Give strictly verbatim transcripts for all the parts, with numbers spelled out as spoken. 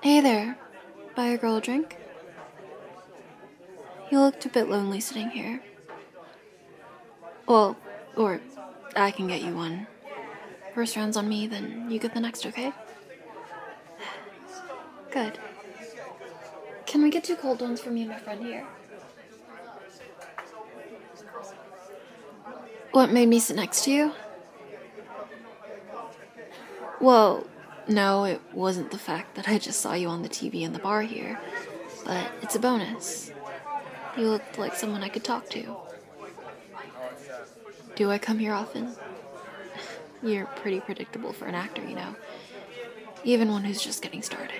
Hey there. Buy a girl a drink? You looked a bit lonely sitting here. Well, or I can get you one. First round's on me, then you get the next, okay? Good. Can we get two cold ones for me and my friend here? What made me sit next to you? Well, no, it wasn't the fact that I just saw you on the T V in the bar here, but it's a bonus. You looked like someone I could talk to. Do I come here often? You're pretty predictable for an actor, you know. Even one who's just getting started.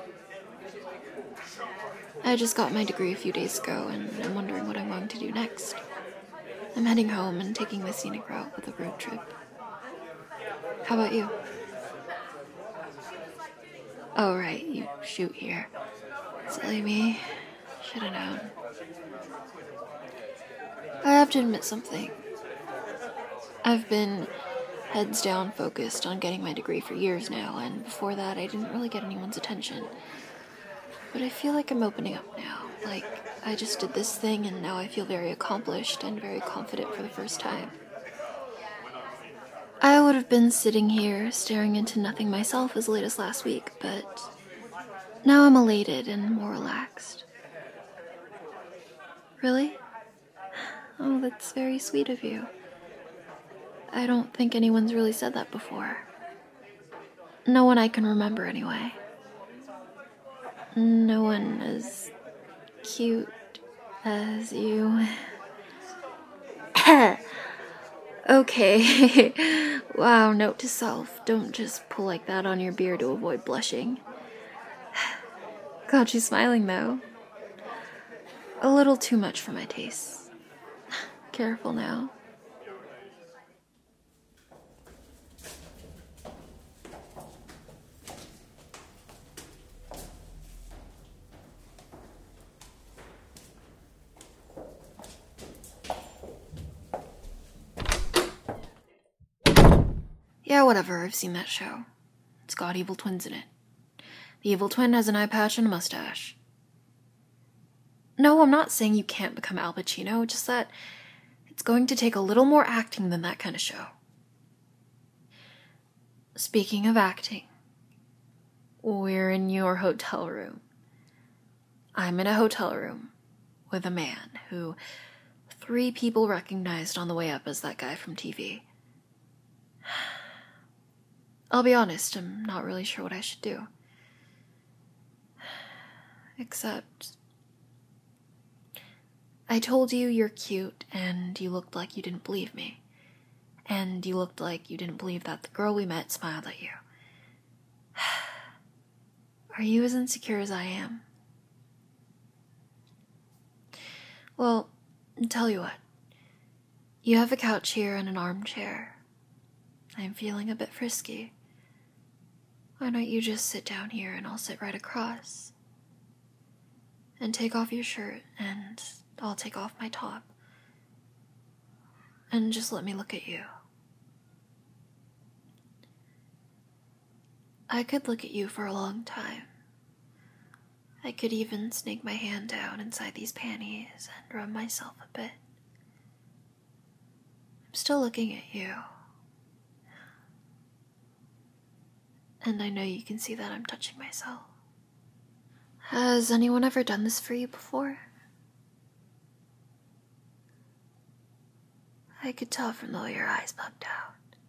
I just got my degree a few days ago, and I'm wondering what I'm going to do next. I'm heading home and taking the scenic route with a road trip. How about you? Oh, right, you shoot here. Silly me. Should've known. I have to admit something. I've been heads down focused on getting my degree for years now, and before that I didn't really get anyone's attention. But I feel like I'm opening up now. Like, I just did this thing and now I feel very accomplished and very confident for the first time. I would have been sitting here staring into nothing myself as late as last week, but now I'm elated and more relaxed. Really? Oh, that's very sweet of you. I don't think anyone's really said that before. No one I can remember, anyway. No one as cute as you. Okay. Wow, note to self. Don't just pull like that on your beard to avoid blushing. God, she's smiling, though. A little too much for my tastes. Careful now. Yeah, whatever, I've seen that show. It's got evil twins in it. The evil twin has an eye patch and a mustache. No, I'm not saying you can't become Al Pacino, just that it's going to take a little more acting than that kind of show. Speaking of acting, we're in your hotel room. I'm in a hotel room with a man who three people recognized on the way up as that guy from T V. I'll be honest, I'm not really sure what I should do. Except, I told you you're cute, and you looked like you didn't believe me. And you looked like you didn't believe that the girl we met smiled at you. Are you as insecure as I am? Well, tell you what. You have a couch here and an armchair. I'm feeling a bit frisky. Why don't you just sit down here and I'll sit right across? And take off your shirt and I'll take off my top. And just let me look at you. I could look at you for a long time. I could even snake my hand down inside these panties and rub myself a bit. I'm still looking at you. And I know you can see that I'm touching myself. Has anyone ever done this for you before? I could tell from the way your eyes bugged out.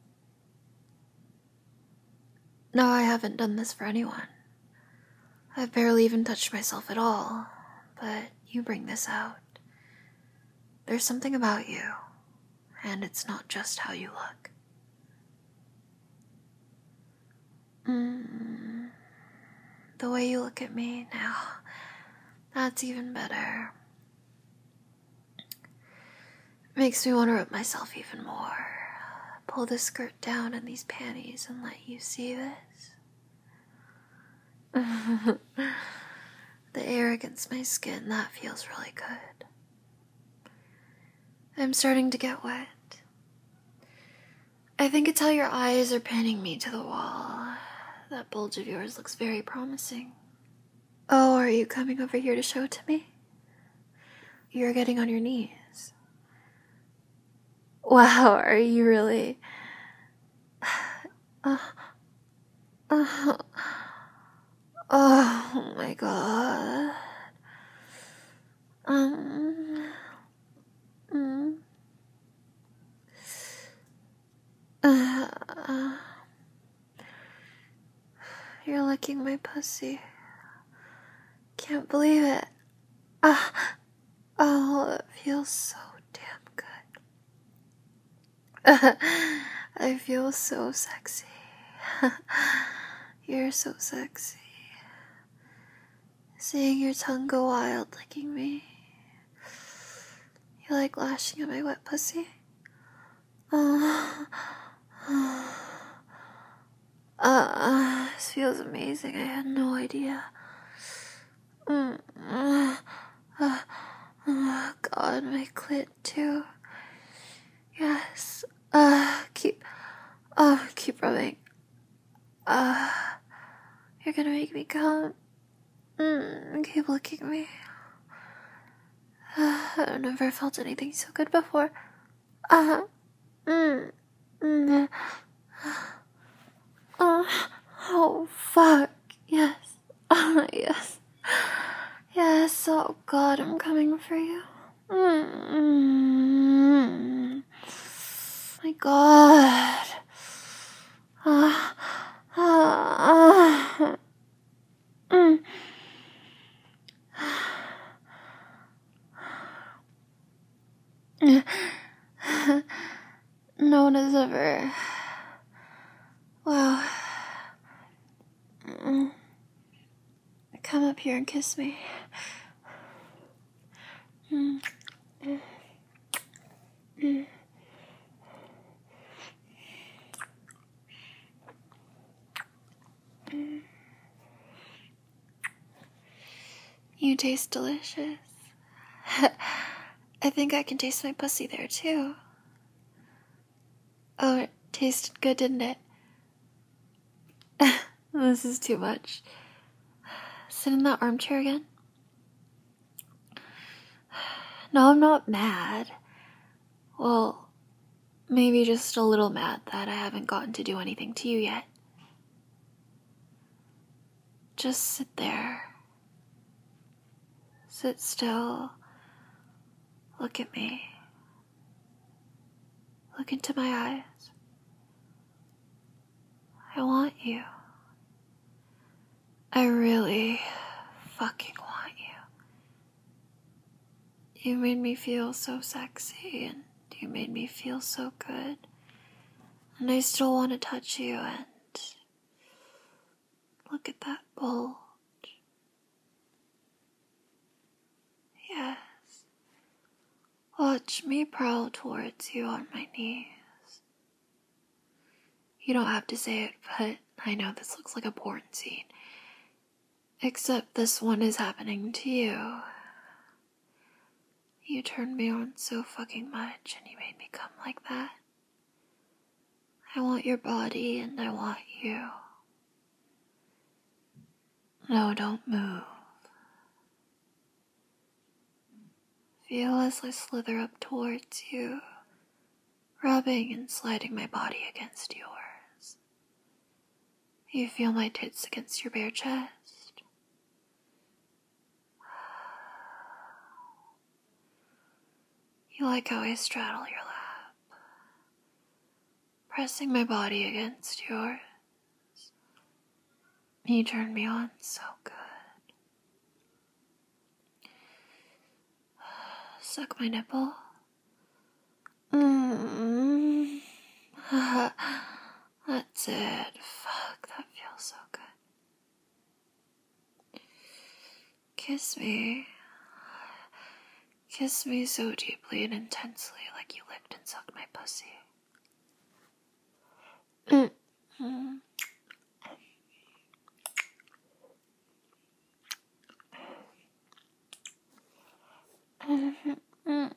No, I haven't done this for anyone. I've barely even touched myself at all, but you bring this out. There's something about you, and it's not just how you look. Mm, the way you look at me now, that's even better. Makes me want to rub myself even more. Pull the skirt down in these panties and let you see this. The air against my skin, that feels really good. I'm starting to get wet. I think it's how your eyes are pinning me to the wall. That bulge of yours looks very promising. Oh, are you coming over here to show it to me? You're getting on your knees. Wow, are you really? Uh, uh, oh my god. Um. Mm, uh, uh, you're licking my pussy. Can't believe it. Ah, oh, it feels so damn good. I feel so sexy. You're so sexy. Seeing your tongue go wild licking me. You like lashing at my wet pussy? Oh. Uh, this feels amazing. I had no idea. Mm. Uh, uh, oh God, my clit too. Yes. Uh, keep. Oh, keep rubbing. Uh, you're gonna make me come. Mm, keep licking me. Uh, I've never felt anything so good before. Uh, mm, mm, uh, oh, fuck. Yes. Uh, yes. Yes, oh God, I'm coming for you. Mm-hmm. My God. Uh, uh, uh, mm. No one has ever. Wow. Mm. Come up here and kiss me. Mm. Mm. Mm. Mm. You taste delicious. I think I can taste my pussy there too. Oh, it tasted good, didn't it? This is too much. Sit in that armchair again. No, I'm not mad. Well, maybe just a little mad that I haven't gotten to do anything to you yet. Just sit there. Sit still. Look at me. Look into my eyes. I want you. I really fucking want you. You made me feel so sexy, and you made me feel so good. And I still want to touch you, and look at that bulge. Yes. Watch me prowl towards you on my knees. You don't have to say it, but I know this looks like a porn scene. Except this one is happening to you. You turned me on so fucking much, and you made me come like that. I want your body, and I want you. No, don't move. Feel as I slither up towards you, rubbing and sliding my body against yours. You feel my tits against your bare chest. You like how I straddle your lap, pressing my body against yours. You turn me on so good. Suck my nipple. Mm-hmm. That's it. Fuck, that feels so good. Kiss me. Kiss me so deeply and intensely, like you licked and sucked my pussy. Mm-hmm. Mm-hmm.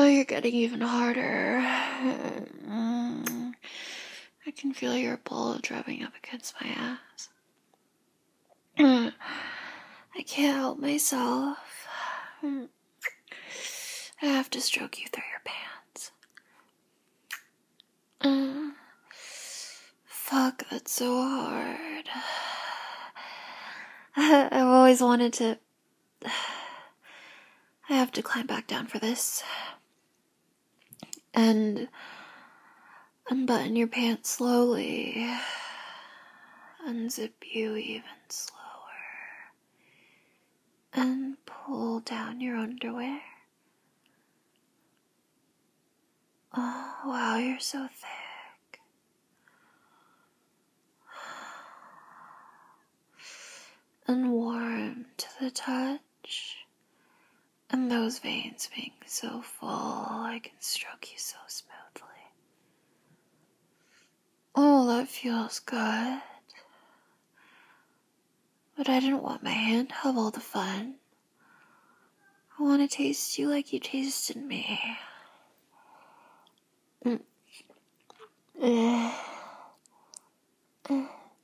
you're getting even harder. Mm. I can feel your bulge rubbing up against my ass. I can't help myself. I have to stroke you through your pants. Uh, fuck, that's so hard. I've always wanted to... I have to climb back down for this. And unbutton your pants slowly. Unzip you even slower. And pull down your underwear. Oh, wow, you're so thick. And warm to the touch. And those veins being so full, I can stroke you so smoothly. Oh, that feels good. But I didn't want my hand to have all the fun. I want to taste you like you tasted me. Mm. Uh. Uh.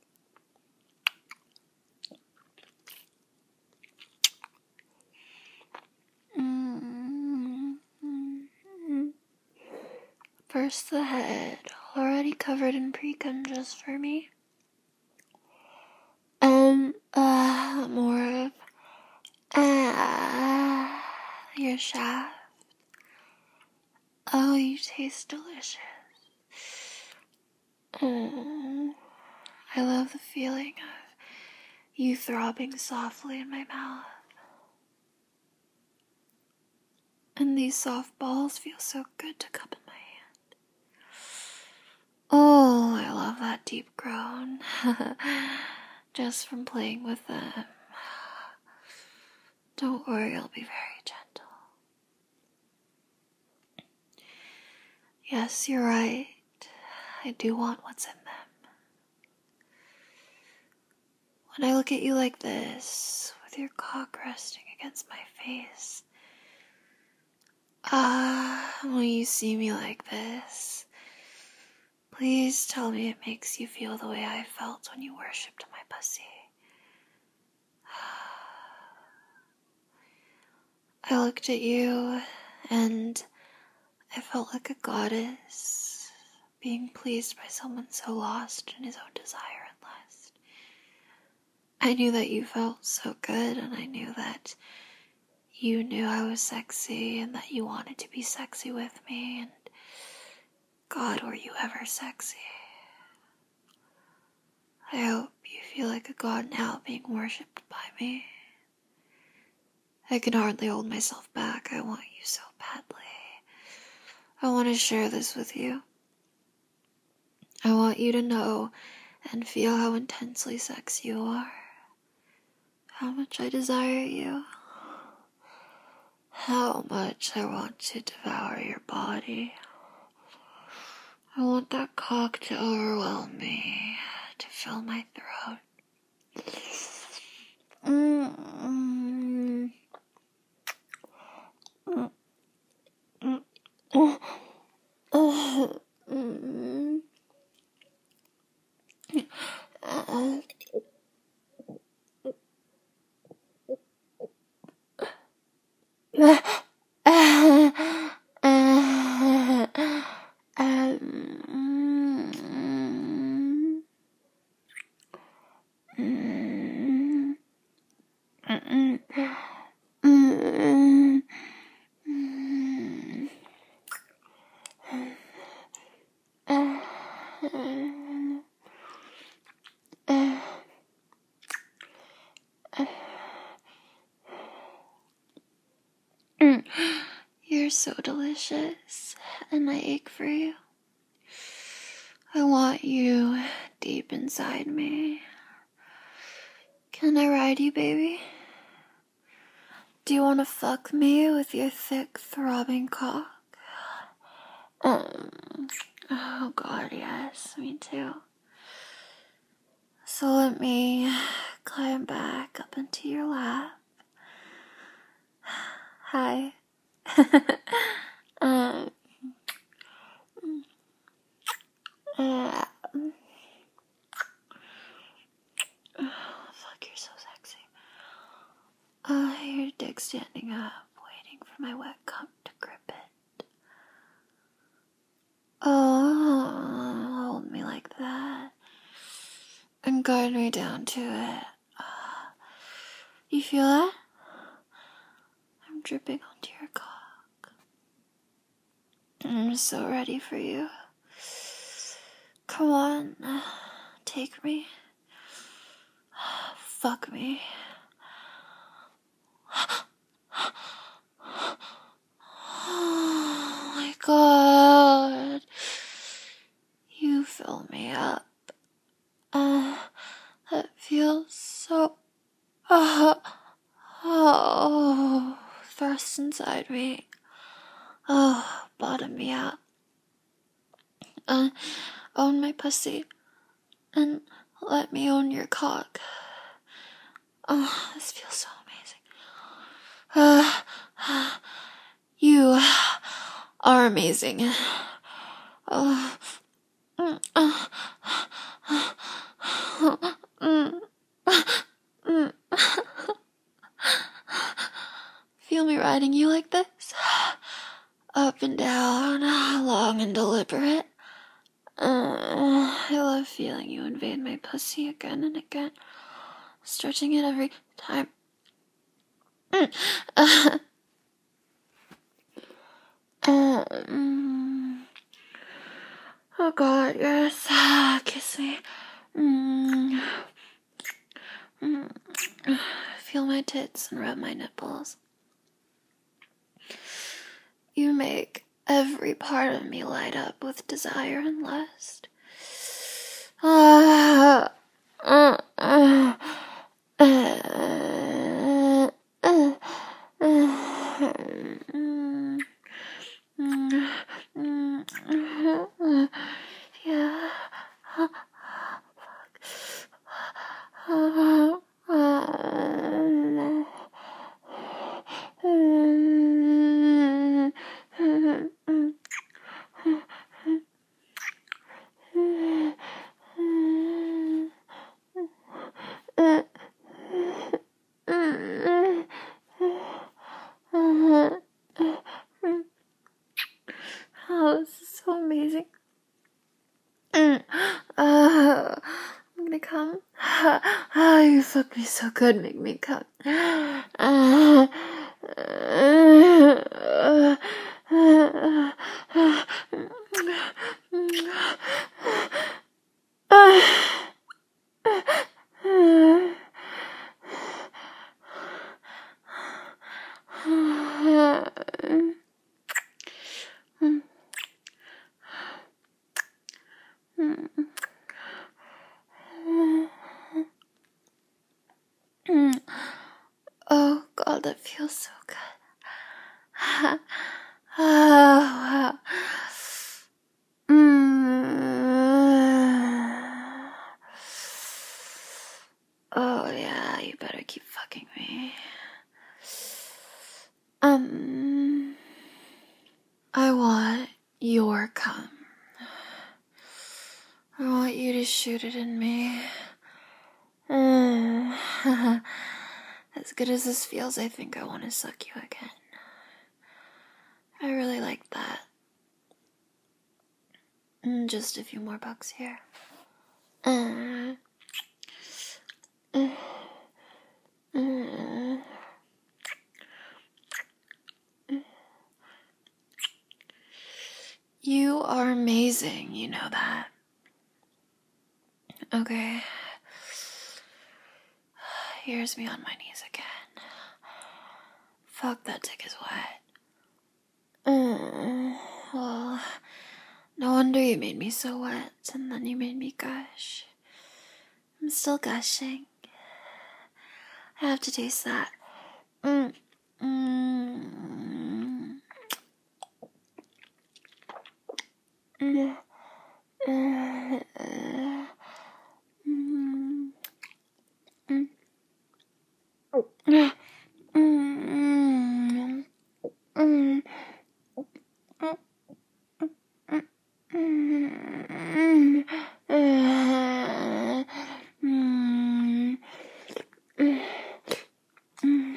Mm-hmm. First the head, already covered in pre-cum just for me. And, uh, more of, uh, your shaft. Oh, you taste delicious. Mm. I love the feeling of you throbbing softly in my mouth. And these soft balls feel so good to cup in my hand. Oh, I love that deep groan. Just from playing with them. Don't worry, I'll be very gentle. Yes, you're right. I do want what's in them. When I look at you like this, with your cock resting against my face, ah, when you see me like this, please tell me it makes you feel the way I felt when you worshipped my pussy. I looked at you, and I felt like a goddess, being pleased by someone so lost in his own desire and lust. I knew that you felt so good, and I knew that you knew I was sexy, and that you wanted to be sexy with me, and God, were you ever sexy. I hope you feel like a god now being worshipped by me. I can hardly hold myself back. I want you so badly. I want to share this with you. I want you to know and feel how intensely sexy you are. How much I desire you. How much I want to devour your body. I want that cock to overwhelm me, to fill my throat. Mm-hmm. You're so delicious, and I ache for you. I want you deep inside me. Can I ride you, baby? Do you want to fuck me with your thick, throbbing cock? Um, oh God, yes, me too. So let me climb back up into your lap. Hi. um, guide me down to it. You feel that? I'm dripping onto your cock. I'm so ready for you. Come on, take me. Fuck me. Oh my god. You fill me up. Uh, that feels so... Uh, oh, thrust inside me. Oh, bottom me out. Uh, own my pussy. And let me own your cock. Oh, this feels so amazing. Uh, you are amazing. Oh, mm, uh, mm, mm. Feel me riding you like this? Up and down, long and deliberate. Uh, I love feeling you invade my pussy again and again, stretching it every time. Uh, um, oh god, yes, kiss me. Mm. Mm. Feel my tits and rub my nipples. You make every part of me light up with desire and lust. Ah, uh, uh, uh, uh, uh, mm, mm, mm, mm, yeah. Uh, uh, Oh, this is so amazing. Uh, I'm gonna come. Oh, you fuck me so good, make me come. Uh, uh, uh, uh, oh god, that feels so good. Oh, wow. Mm. Oh yeah, you better keep fucking me. Um, I want your cum. I want you to shoot it in me. Mm. As good as this feels, I think I want to suck you again. I really like that. Mm, just a few more bucks here. Uh, uh, uh, you are amazing, you know that. Okay. Here's me on my knees again. Fuck, that dick is wet. Uh, well, no wonder you made me so wet, and then you made me gush. I'm still gushing. I have to taste that. Mm. Mm. Mm. Uh, uh, mm. Mm. Oh. Mm. Mm. Mm. Mm. Mm. Mm.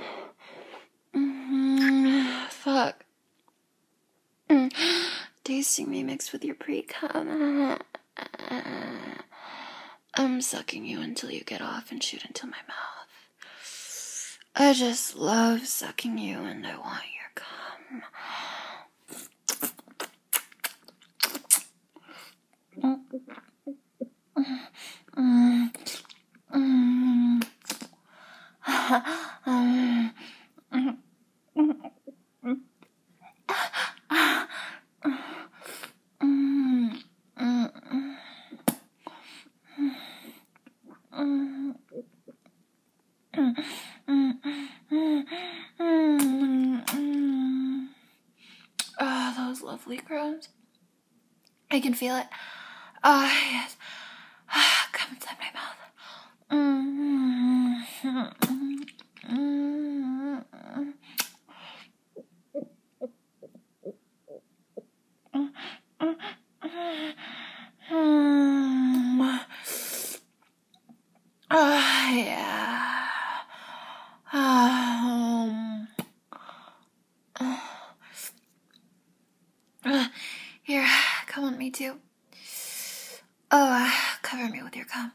Mm. Fuck. Mm. Tasting me mixed with your pre-cum. I'm sucking you until you get off and shoot into my mouth. I just love sucking you and I want your cum. Mm. Mm. Mm. Oh, those lovely crumbs. I can feel it. Ah, oh, yes. Come inside my mouth. Oh, yeah. Um, uh, here, come on me too. Oh, cover me with your cum.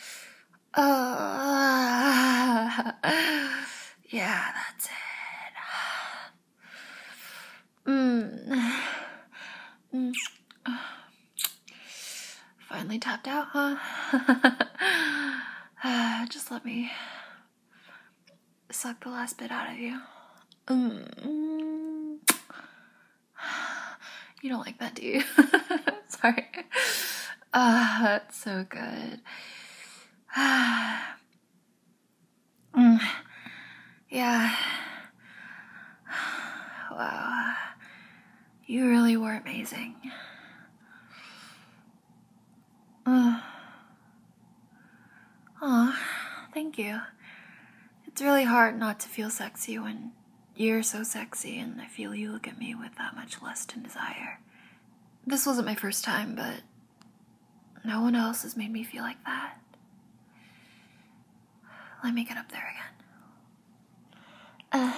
Oh, yeah, that's it. Mm. Mm. Finally tapped out, huh? uh, just let me suck the last bit out of you. Mm. You don't like that, do you? Sorry. Ah, uh, that's so good. mm. Yeah. Wow. You really were amazing. Uh. Aw, thank you. It's really hard not to feel sexy when you're so sexy and I feel you look at me with that much lust and desire. This wasn't my first time, but no one else has made me feel like that. Let me get up there again. Uh.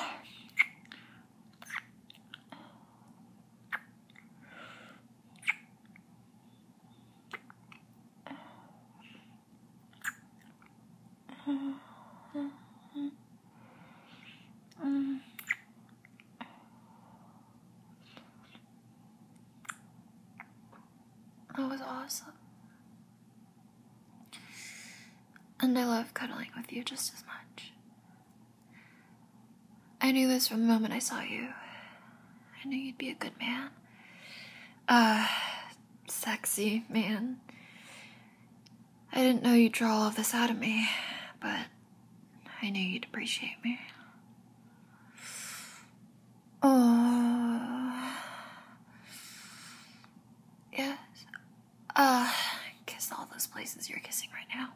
That was awesome. And I love cuddling with you just as much. I knew this from the moment I saw you. I knew you'd be a good man. Uh, sexy man. I didn't know you'd draw all of this out of me, but I knew you'd appreciate me. Oh. Yes. Uh, kiss all those places you're kissing right now.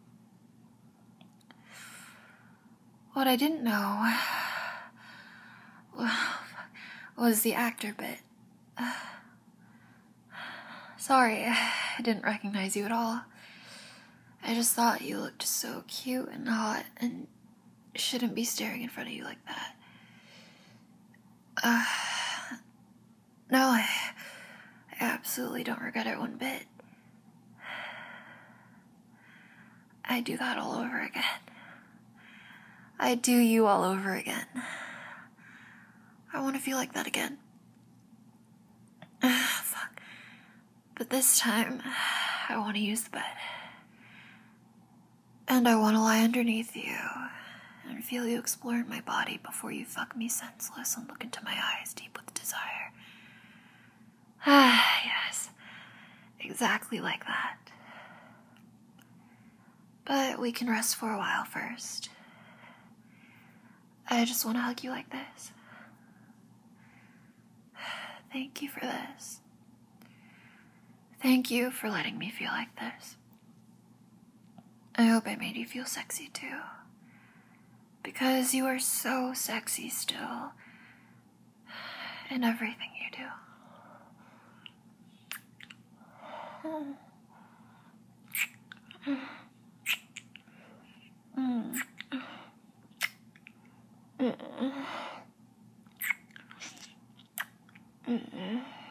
What I didn't know was the actor bit. Uh, sorry, I didn't recognize you at all. I just thought you looked so cute and hot and shouldn't be staring in front of you like that. Uh, no, I, I absolutely don't regret it one bit. I'd do that all over again. I'd do you all over again. I want to feel like that again. Uh, fuck. But this time, I want to use the bed. And I want to lie underneath you and feel you exploring my body before you fuck me senseless and look into my eyes deep with desire. Ah, yes. Exactly like that. But we can rest for a while first. I just want to hug you like this. Thank you for this. Thank you for letting me feel like this. I hope I made you feel sexy too. Because you are so sexy still. In everything you do. Mm. Mm. Mm. Mm.